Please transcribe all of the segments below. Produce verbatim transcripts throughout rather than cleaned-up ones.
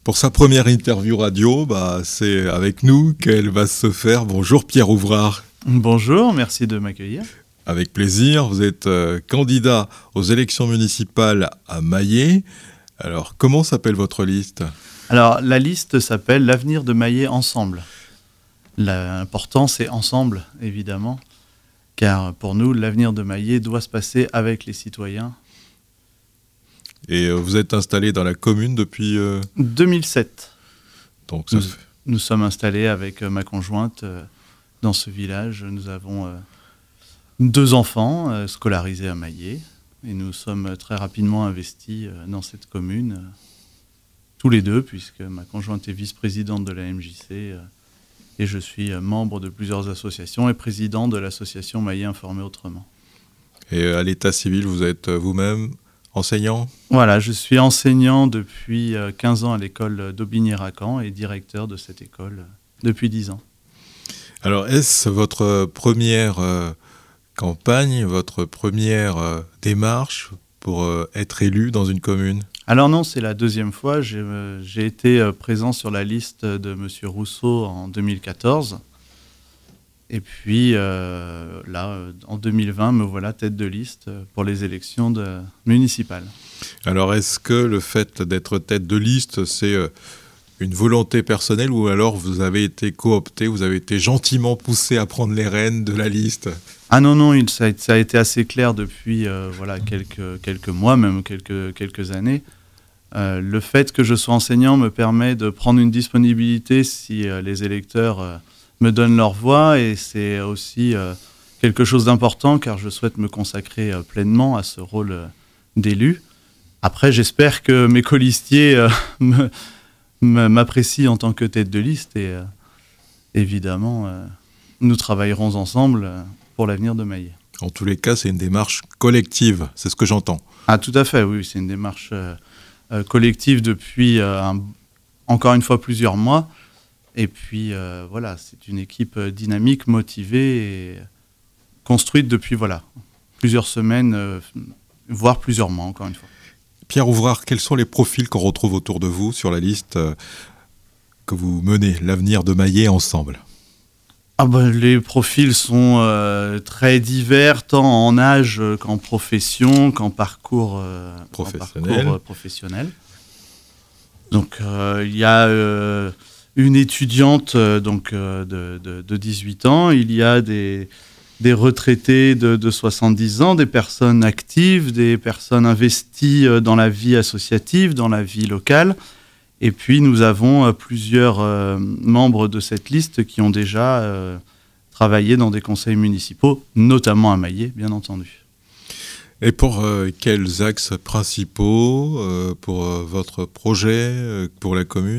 Pour sa première interview radio, bah, c'est avec nous qu'elle va se faire. Bonjour Pierre Ouvrard. Bonjour, merci de m'accueillir. Avec plaisir, vous êtes euh, candidat aux élections municipales à Maillé. Alors, comment s'appelle votre liste ? Alors, la liste s'appelle l'Avenir de Maillé Ensemble. L'important, c'est ensemble, évidemment, car pour nous, l'avenir de Maillé doit se passer avec les citoyens. Et euh, vous êtes installé dans la commune depuis euh... deux mille sept. Donc ça nous, fait... nous sommes installés avec euh, ma conjointe euh, dans ce village. Nous avons euh, deux enfants euh, scolarisés à Maillé et nous sommes très rapidement investis euh, dans cette commune, euh, tous les deux, puisque ma conjointe est vice-présidente de la M J C euh, et je suis euh, membre de plusieurs associations et président de l'association Maillé Informé Autrement. Et à l'état civil, vous êtes vous-même enseignant ? Voilà, je suis enseignant depuis quinze ans à l'école d'Aubigny-Racan et directeur de cette école depuis dix ans. Alors, est-ce votre première euh, campagne, votre première euh, démarche pour euh, être élu dans une commune ? Alors non, c'est la deuxième fois. J'ai, euh, j'ai été euh, présent sur la liste de M. Rousseau en deux mille quatorze. Et puis euh, là, en deux mille vingt, me voilà tête de liste pour les élections de, municipales. Alors, est-ce que le fait d'être tête de liste, c'est euh, une volonté personnelle ou alors vous avez été coopté, vous avez été gentiment poussé à prendre les rênes de la liste ? Ah non, non, il, ça, a, ça a été assez clair depuis euh, voilà, quelques, quelques mois, même quelques, quelques années. Euh, le fait que je sois enseignant me permet de prendre une disponibilité si euh, les électeurs... Euh, me donnent leur voix et c'est aussi euh, quelque chose d'important car je souhaite me consacrer euh, pleinement à ce rôle euh, d'élu. Après, j'espère que mes colistiers euh, me, me, m'apprécient en tant que tête de liste et euh, évidemment, euh, nous travaillerons ensemble euh, pour l'avenir de Maillé. En tous les cas, c'est une démarche collective, c'est ce que j'entends. Ah, tout à fait, oui, c'est une démarche euh, euh, collective depuis, euh, un, encore une fois, plusieurs mois. Et puis, euh, voilà, c'est une équipe dynamique, motivée et construite depuis, voilà, plusieurs semaines, euh, voire plusieurs mois, encore une fois. Pierre Ouvrard, quels sont les profils qu'on retrouve autour de vous sur la liste euh, que vous menez, l'avenir de Maillé ensemble ? Ah ben, les profils sont euh, très divers, tant en âge qu'en profession, qu'en parcours, euh, professionnel. En parcours euh, professionnel. Donc, euh, il y a... Euh, une étudiante euh, donc, euh, de, de, de dix-huit ans, il y a des, des retraités de, de soixante-dix ans, des personnes actives, des personnes investies euh, dans la vie associative, dans la vie locale. Et puis nous avons euh, plusieurs euh, membres de cette liste qui ont déjà euh, travaillé dans des conseils municipaux, notamment à Maillé, bien entendu. Et pour euh, quels axes principaux euh, pour euh, votre projet, euh, pour la commune ?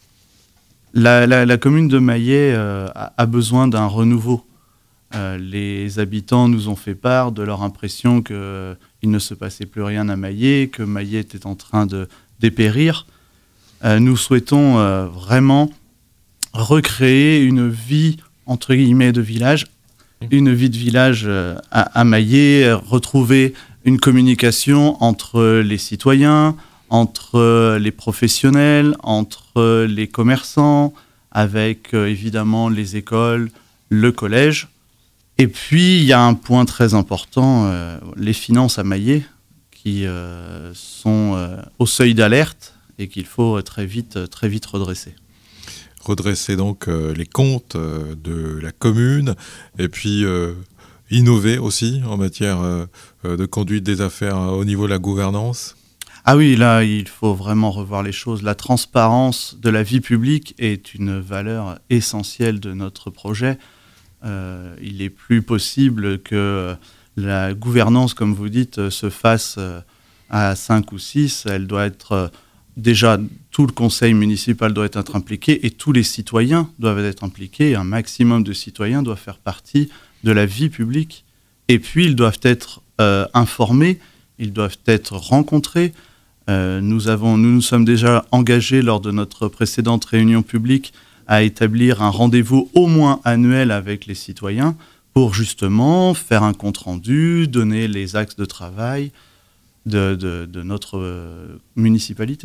La, la, la commune de Maillé euh, a, a besoin d'un renouveau. Euh, les habitants nous ont fait part de leur impression qu'il euh, ne se passait plus rien à Maillé, que Maillé était en train de dépérir. Euh, nous souhaitons euh, vraiment recréer une vie, entre guillemets, de village, une vie de village euh, à, à Maillé, retrouver une communication entre les citoyens, entre les professionnels, entre les commerçants, avec euh, évidemment les écoles, le collège. Et puis, il y a un point très important, euh, les finances à Maillé, qui euh, sont euh, au seuil d'alerte et qu'il faut très vite, très vite redresser. Redresser donc euh, les comptes euh, de la commune et puis euh, innover aussi en matière euh, de conduite des affaires au niveau de la gouvernance. Ah oui, là, il faut vraiment revoir les choses. La transparence de la vie publique est une valeur essentielle de notre projet. Euh, il n'est plus possible que la gouvernance, comme vous dites, se fasse à cinq ou six. Elle doit être... Déjà, tout le conseil municipal doit être impliqué et tous les citoyens doivent être impliqués. Un maximum de citoyens doivent faire partie de la vie publique. Et puis, ils doivent être euh, informés, ils doivent être rencontrés. Euh, nous, avons, nous nous sommes déjà engagés lors de notre précédente réunion publique à établir un rendez-vous au moins annuel avec les citoyens pour justement faire un compte-rendu, donner les axes de travail de, de, de notre euh, municipalité.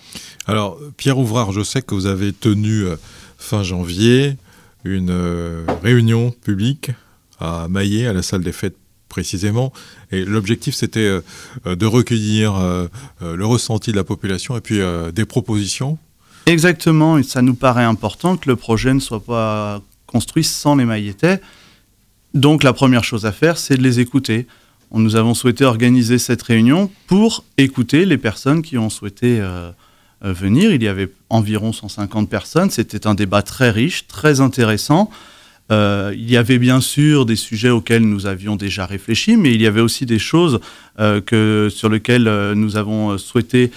Alors, Pierre Ouvrard, je sais que vous avez tenu euh, fin janvier une euh, réunion publique à Maillé, à la salle des fêtes précisément, et l'objectif c'était euh, de recueillir euh, euh, le ressenti de la population et puis euh, des propositions. Exactement, et ça nous paraît important que le projet ne soit pas construit sans les Maillettais. Donc la première chose à faire, c'est de les écouter. Nous avons souhaité organiser cette réunion pour écouter les personnes qui ont souhaité euh, euh, venir. Il y avait environ cent cinquante personnes. C'était un débat très riche, très intéressant. Euh, il y avait bien sûr des sujets auxquels nous avions déjà réfléchi, mais il y avait aussi des choses euh, que, sur lesquelles euh, nous avons souhaité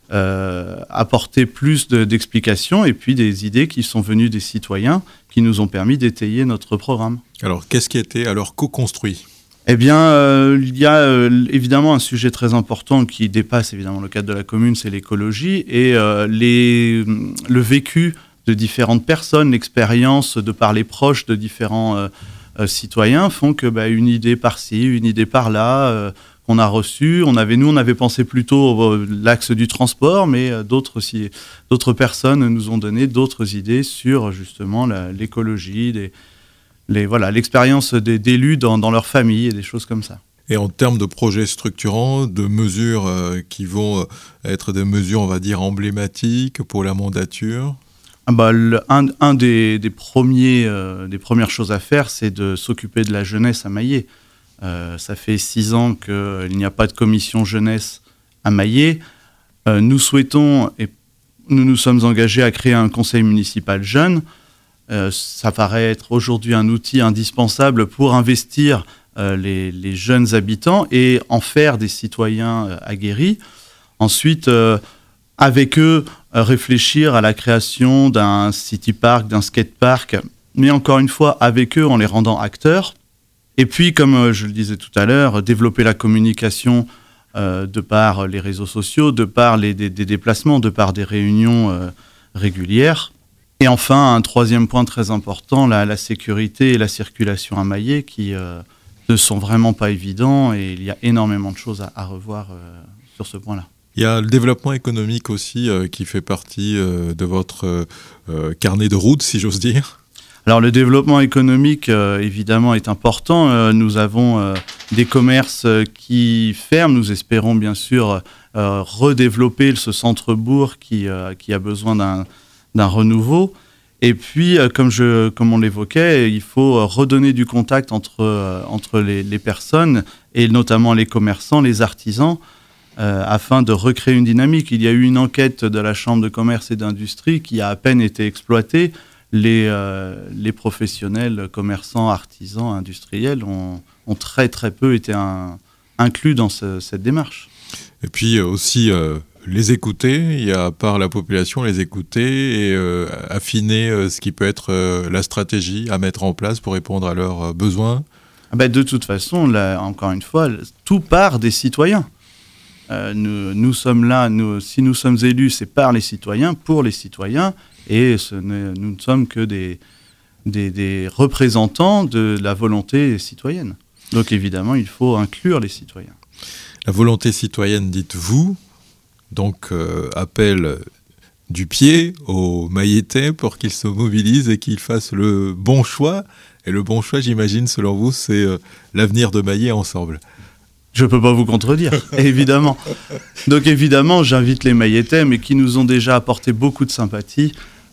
euh, apporter plus de, d'explications et puis des idées qui sont venues des citoyens qui nous ont permis d'étayer notre programme. Alors, qu'est-ce qui a été alors co-construit ? Eh bien, euh, il y a euh, évidemment un sujet très important qui dépasse évidemment le cadre de la commune, c'est l'écologie et euh, les, le vécu de différentes personnes, l'expérience de par les proches de différents euh, euh, citoyens font que bah, une idée par-ci, une idée par-là, euh, qu'on a reçue. On avait, nous, on avait pensé plutôt euh, l'axe du transport, mais euh, d'autres, aussi, d'autres personnes nous ont donné d'autres idées sur justement la, l'écologie, les, les, voilà, l'expérience des, d'élus dans, dans leur famille et des choses comme ça. Et en termes de projets structurants, de mesures euh, qui vont être des mesures, on va dire, emblématiques pour la mandature ? Ah bah, le, un, un des, des, premiers, euh, des premières choses à faire, c'est de s'occuper de la jeunesse à Maillé. Euh, ça fait six ans qu'il n'y a pas de commission jeunesse à Maillé. Euh, nous souhaitons, et nous nous sommes engagés à créer un conseil municipal jeune. Euh, ça paraît être aujourd'hui un outil indispensable pour investir euh, les, les jeunes habitants et en faire des citoyens euh, aguerris. Ensuite, euh, avec eux, euh, réfléchir à la création d'un city park, d'un skate park, mais encore une fois, avec eux, en les rendant acteurs. Et puis, comme euh, je le disais tout à l'heure, développer la communication euh, de par les réseaux sociaux, de par les, des, des déplacements, de par des réunions euh, régulières. Et enfin, un troisième point très important, la, la sécurité et la circulation à Maillé, qui euh, ne sont vraiment pas évidents, et il y a énormément de choses à, à revoir euh, sur ce point-là. Il y a le développement économique aussi euh, qui fait partie euh, de votre euh, carnet de route, si j'ose dire. Alors le développement économique, euh, évidemment, est important. Euh, nous avons euh, des commerces qui ferment. Nous espérons bien sûr euh, redévelopper ce centre-bourg qui, euh, qui a besoin d'un d'un renouveau. Et puis, euh, comme, je, comme on l'évoquait, il faut redonner du contact entre, euh, entre les, les personnes, et notamment les commerçants, les artisans, euh, afin de recréer une dynamique. Il y a eu une enquête de la Chambre de commerce et d'industrie qui a à peine été exploitée. Les, euh, les professionnels, commerçants, artisans, industriels ont, ont très très peu été un, inclus dans ce, cette démarche. Et puis aussi... Euh les écouter, il y a par la population, les écouter et euh, affiner euh, ce qui peut être euh, la stratégie à mettre en place pour répondre à leurs euh, besoins. Ah ben de toute façon, là, encore une fois, tout part des citoyens. Euh, nous, nous sommes là, nous, si nous sommes élus, c'est par les citoyens, pour les citoyens, et ce nous ne sommes que des, des, des représentants de la volonté citoyenne. Donc évidemment, il faut inclure les citoyens. La volonté citoyenne, dites-vous, donc euh, appel du pied aux Maillettais pour qu'ils se mobilisent et qu'ils fassent le bon choix. Et le bon choix, j'imagine, selon vous, c'est euh, l'avenir de Maillé ensemble. Je ne peux pas vous contredire, évidemment. Donc évidemment, j'invite les Maillettais, mais qui nous ont déjà apporté beaucoup de sympathie,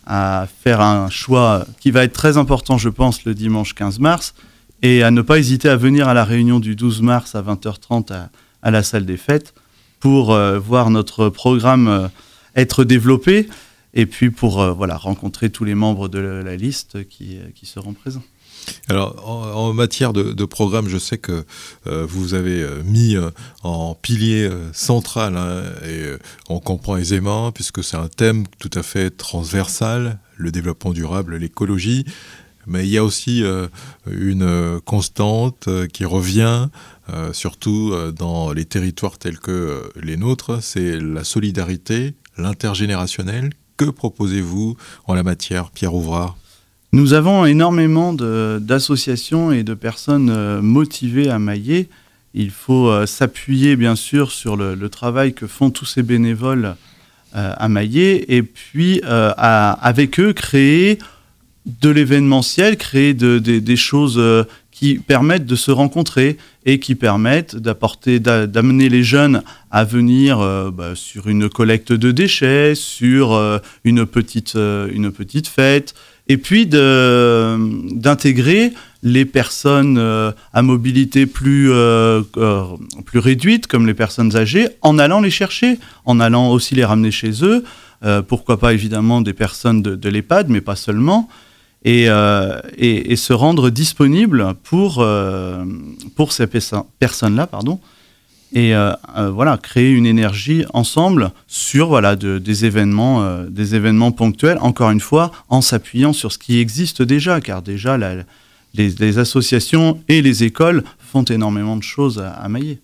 à faire un choix qui va être très important, je pense, le dimanche quinze mars, et à ne pas hésiter à venir à la réunion du douze mars à vingt heures trente à, à la salle des fêtes, pour euh, voir notre programme euh, être développé et puis pour euh, voilà, rencontrer tous les membres de la, la liste qui, euh, qui seront présents. Alors, en, en matière de, de programme, je sais que euh, vous avez euh, mis euh, en pilier euh, central, hein, et euh, on comprend aisément, puisque c'est un thème tout à fait transversal, le développement durable, l'écologie. Mais il y a aussi euh, une euh, constante euh, qui revient, euh, surtout euh, dans les territoires tels que euh, les nôtres, c'est la solidarité, l'intergénérationnel. Que proposez-vous en la matière, Pierre Ouvrard ? Nous avons énormément de, d'associations et de personnes euh, motivées à Maillé. Il faut euh, s'appuyer bien sûr sur le, le travail que font tous ces bénévoles euh, à Maillé, et puis euh, à, avec eux créer de l'événementiel, créer de, de, des choses euh, qui permettent de se rencontrer et qui permettent d'apporter, d'a, d'amener les jeunes à venir euh, bah, sur une collecte de déchets, sur euh, une petite, euh, une petite fête, et puis de, d'intégrer les personnes euh, à mobilité plus, euh, euh, plus réduite, comme les personnes âgées, en allant les chercher, en allant aussi les ramener chez eux, euh, pourquoi pas évidemment des personnes de, de l'EHPAD, mais pas seulement. Et, euh, et, et se rendre disponible pour, euh, pour ces pe- personnes-là, pardon, et euh, euh, voilà, créer une énergie ensemble sur voilà, de, des, événements, euh, des événements ponctuels, encore une fois, en s'appuyant sur ce qui existe déjà, car déjà, la, les, les associations et les écoles font énormément de choses à, à Maillé.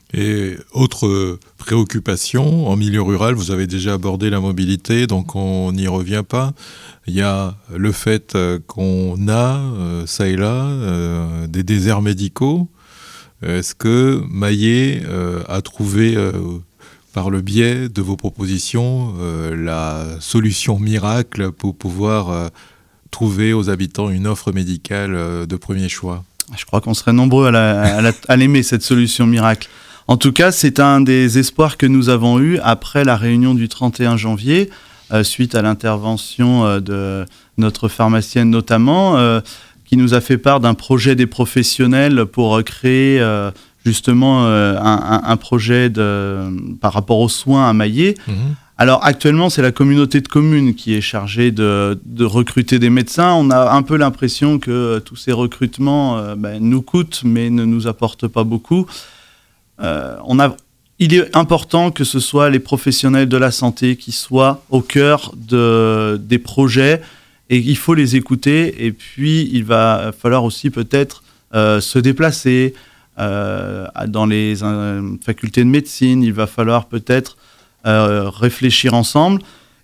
Et autre préoccupation, en milieu rural, vous avez déjà abordé la mobilité, donc on n'y revient pas. Il y a le fait qu'on a, euh, ça et là, euh, des déserts médicaux. Est-ce que Maillé euh, a trouvé, euh, par le biais de vos propositions, euh, la solution miracle pour pouvoir euh, trouver aux habitants une offre médicale euh, de premier choix ? Je crois qu'on serait nombreux à, la, à, la, à l'aimer, cette solution miracle. En tout cas, c'est un des espoirs que nous avons eus après la réunion du trente et un janvier, euh, suite à l'intervention euh, de notre pharmacienne notamment, euh, qui nous a fait part d'un projet des professionnels pour créer euh, justement euh, un, un, un projet de, par rapport aux soins à Maillé. Mmh. Alors actuellement, c'est la communauté de communes qui est chargée de, de recruter des médecins. On a un peu l'impression que tous ces recrutements euh, ben, nous coûtent, mais ne nous apportent pas beaucoup. Euh, on a, il est important que ce soit les professionnels de la santé qui soient au cœur de, des projets, et il faut les écouter. Et puis, il va falloir aussi peut-être euh, se déplacer euh, dans les euh, facultés de médecine. Il va falloir peut-être euh, réfléchir ensemble.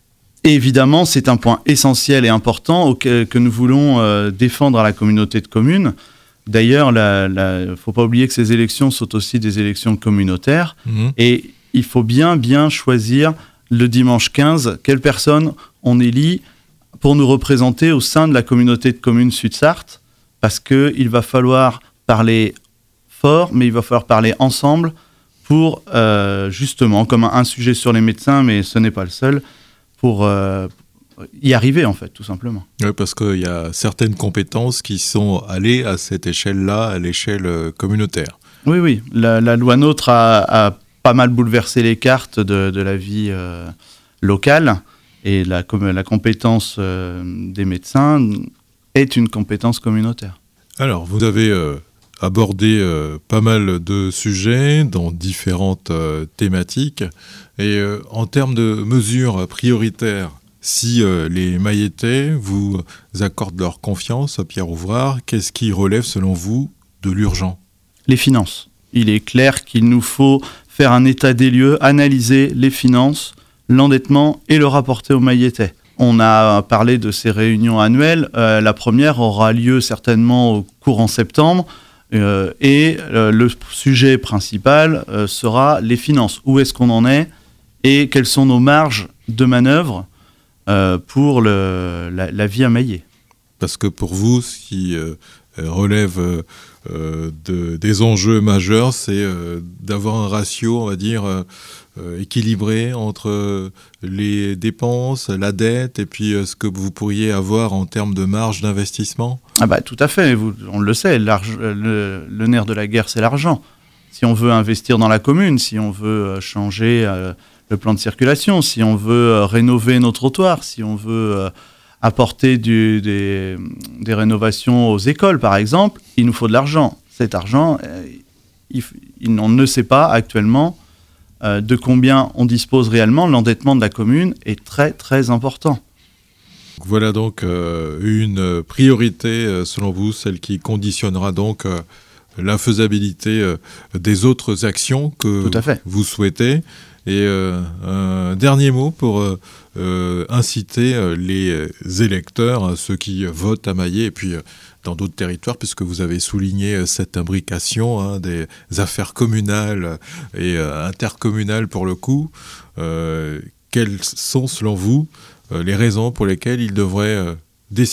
Et évidemment, c'est un point essentiel et important auquel, que nous voulons euh, défendre à la communauté de communes. D'ailleurs, il ne faut pas oublier que ces élections sont aussi des élections communautaires. Mmh. Et il faut bien, bien choisir le dimanche quinze quelle personne on élit pour nous représenter au sein de la communauté de communes Sud-Sarthe, parce qu'il va falloir parler fort, mais il va falloir parler ensemble pour, euh, justement, comme un, un sujet sur les médecins, mais ce n'est pas le seul, pour... Euh, y arriver, en fait, tout simplement. Oui, parce qu'il y a certaines compétences qui sont allées à cette échelle-là, à l'échelle communautaire. Oui, oui. La, la loi NOTRe a, a pas mal bouleversé les cartes de, de la vie euh, locale, et la, la compétence euh, des médecins est une compétence communautaire. Alors, vous avez euh, abordé euh, pas mal de sujets dans différentes euh, thématiques, et euh, en termes de mesures prioritaires, si euh, les Maillettais vous accordent leur confiance, Pierre Ouvrard, qu'est-ce qui relève selon vous de l'urgent ? Les finances. Il est clair qu'il nous faut faire un état des lieux, analyser les finances, l'endettement et le rapporter aux Maillettais. On a parlé de ces réunions annuelles. Euh, la première aura lieu certainement au courant septembre. Euh, et euh, le sujet principal euh, sera les finances. Où est-ce qu'on en est et quelles sont nos marges de manœuvre Euh, pour le, la, la vie à Maillé. Parce que pour vous, ce qui euh, relève euh, de, des enjeux majeurs, c'est euh, d'avoir un ratio, on va dire, euh, équilibré entre les dépenses, la dette, et puis euh, ce que vous pourriez avoir en termes de marge d'investissement ? Ah bah, tout à fait, vous, on le sait, le, le nerf de la guerre, c'est l'argent. Si on veut investir dans la commune, si on veut changer... Euh, le plan de circulation, si on veut euh, rénover nos trottoirs, si on veut euh, apporter du, des, des rénovations aux écoles, par exemple, il nous faut de l'argent. Cet argent, euh, il, il, on ne sait pas actuellement euh, de combien on dispose réellement. L'endettement de la commune est très, très important. Voilà donc euh, une priorité, selon vous, celle qui conditionnera donc euh, la faisabilité euh, des autres actions que vous souhaitez. Et euh, un dernier mot pour euh, euh, inciter euh, les électeurs, euh, ceux qui votent à Maillé, et puis euh, dans d'autres territoires, puisque vous avez souligné euh, cette imbrication hein, des affaires communales et euh, intercommunales pour le coup. Euh, quelles sont, selon vous, euh, les raisons pour lesquelles ils devraient euh, décider ?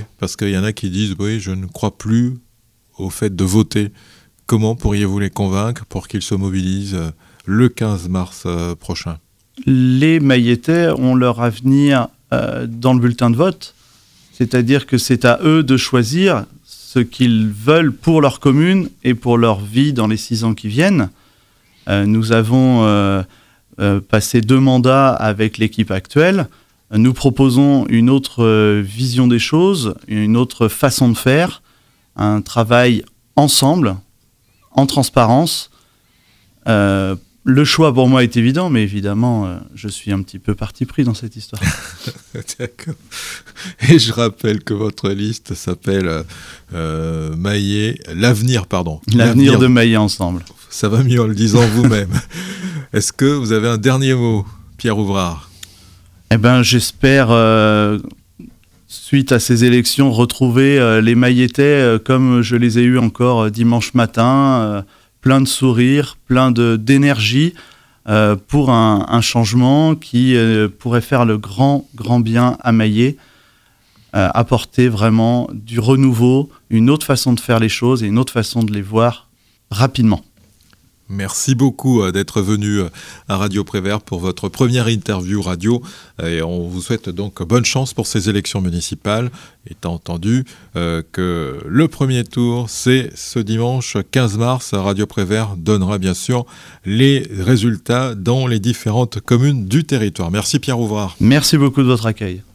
Parce qu'il y en a qui disent « oui, je ne crois plus au fait de voter ». Comment pourriez-vous les convaincre pour qu'ils se mobilisent euh, le quinze mars euh, prochain ? Les Mayettais ont leur avenir euh, dans le bulletin de vote, c'est-à-dire que c'est à eux de choisir ce qu'ils veulent pour leur commune et pour leur vie dans les six ans qui viennent. Euh, nous avons euh, euh, passé deux mandats avec l'équipe actuelle. Nous proposons une autre euh, vision des choses, une autre façon de faire, un travail ensemble, en transparence. Euh, le choix pour moi est évident, mais évidemment, euh, je suis un petit peu parti pris dans cette histoire. D'accord. Et je rappelle que votre liste s'appelle euh, Mayet, l'avenir, pardon. L'avenir, l'avenir de Mayet ensemble. Ça va mieux en le disant vous-même. Est-ce que vous avez un dernier mot, Pierre Ouvrard ? Eh bien, j'espère, euh, suite à ces élections, retrouver euh, les Mayettais euh, comme je les ai eus encore euh, dimanche matin, euh, plein de sourires, plein de, d'énergie, euh, pour un, un changement qui euh, pourrait faire le grand, grand bien à Mayet, euh, apporter vraiment du renouveau, une autre façon de faire les choses et une autre façon de les voir rapidement. Merci beaucoup d'être venu à Radio Prévert pour votre première interview radio et on vous souhaite donc bonne chance pour ces élections municipales, étant entendu euh, que le premier tour c'est ce dimanche quinze mars. Radio Prévert donnera bien sûr les résultats dans les différentes communes du territoire. Merci Pierre Ouvrard. Merci beaucoup de votre accueil.